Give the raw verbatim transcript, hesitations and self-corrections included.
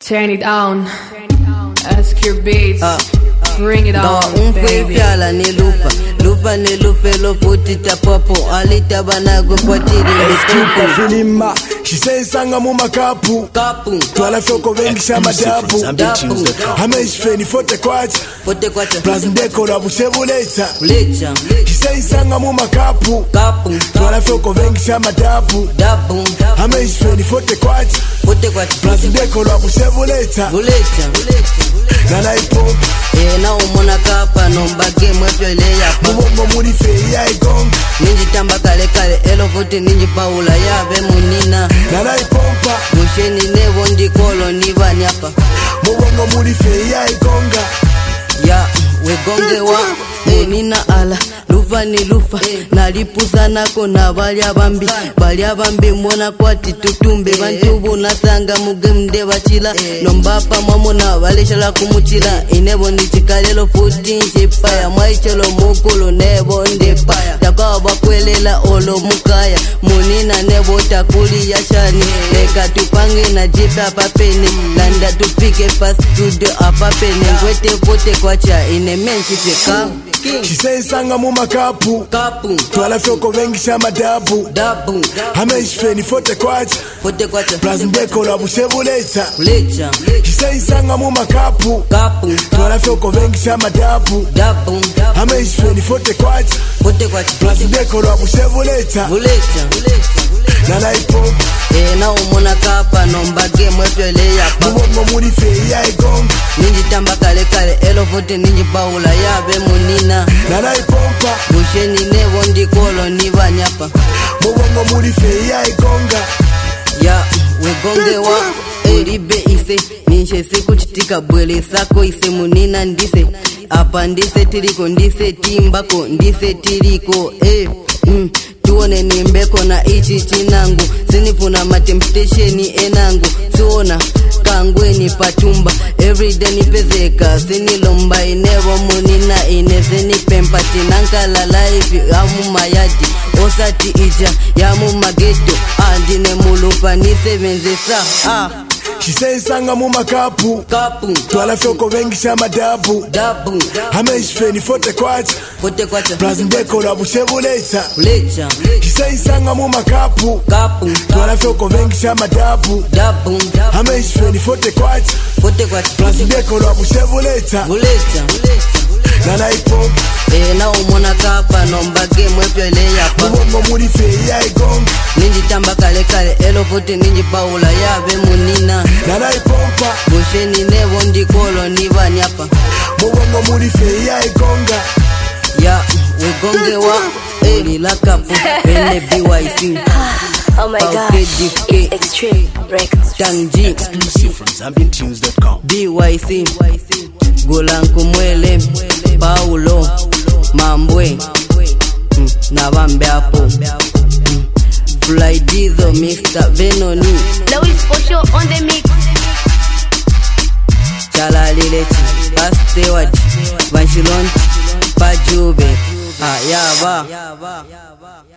Turn it on. Ask your beats. Uh, Bring it on, baby. Umfefyala ni lufa, lufa ni lufe lo futi tapopo. Alita banago potiri Escupa filima, shisensanga mu makapu. Kapu, twala foko vengi shama dapu. dapu. Hameshfeni fote kwacha, fote kwacha. Plazindeko la busebuleta. Bulecha, shisensanga mu makapu. Kapu, twala foko vengi shama dapu. dapu. Hameshfeni fote kwacha, fote kwacha. Plazindeko la busebuleta. Bulecha, nana ipo. Eh na umona kapa nombage mwefyo ile yapa. Mubongo muri fe ya igonga. Ninji tamba kale kale elo futi ninji paula yabe munina. Nana ipompa. Musheni nebo ndikolo niva nyapa. Mubongo muri fe ya igonga. Ya we gonge wa eh nina ala lufa ni lufa eh. Nalipuza nako na bali abambi bali abambi mona kwati tutumbe eh. Bantu bunasanga mugemde bachila eh. Nombapa mamona baleshala kumuchila inebo nichikalelo futi nchipa ya maichelo mukulu nebo ndepa takwa bakwelela olo mukaya munina nebo takuli yashani leka tupange na jita papene landa tupike pa studio apapene ngwete fote kwacha inemenchi fika shisensanga mu makapu. Kapu, twala foko vengi shama dapu. dapu. Hameshfeni fote kwacha, fote kwacha. Plazindeko la busebuleta. Bulecha, shisensanga mu makapu. kapu. twala foko vengi shama dapu. dapu. Hameshfeni fote kwacha, fote kwacha. Plazindeko la busebuleta. Bulecha, nana ipo. eh na umona kapa nombage mwefyo ile yapa. Mubongo muri fe ya igonga. Ninji tamba kale kale elo futi ninji paula yabe munina. Nana ipompa. Musheni nebo ndikolo niva nyapa. Mubongo muri fe ya igonga. Ya we gonge wa Uribe ise ninche siku chitika bwele sako ise munina ndise. Apa ndise tiriko ndise timbako ndise tiriko eh mm. Tuone nimbeko na ichi chinangu sinifuna matemptation enangu tuona kangweni patumba everyday nipezeka sinilomba inevo munina inezeni pempa tinankala live amu mayadi osati ija yamu mageto andine mulupa nisebenzesa ah shisensanga mu makapu. kapu twala foko vengi shama dapu. dapu. Hameshfeni fote kwacha, fote kwacha. Plazindeko la busebuleta. Bulecha, shisensanga mu makapu. kapu. twala foko vengi shama dapu. dapu. Hameshfeni fote kwacha, fote kwacha. Plazindeko la busebuleta. Bulecha, nana ipo. eh na umona kapa nombage mwefyo ile yapa. Mubongo muri fe ya igonga. Ninji tamba kale kale elo futi ninji paula yabe munina. Nana ipompa. Musheni nebo ndikolo niva nyapa. Mubongo muri fe ya igonga. Ya we gonge wa eh lila kapu pene B Y C. Oh my god, it's Extreme Records. Tangji Exclusive from Zambian Tunes dot com. B Y C Gulanku mwele Paulo Mambwe mm, na bambe hapo mm. Fly Dizo Mister Venoni Louis Pocho on the mix. Chala Lileti Pastewad Vanshilon Pajube Ayaba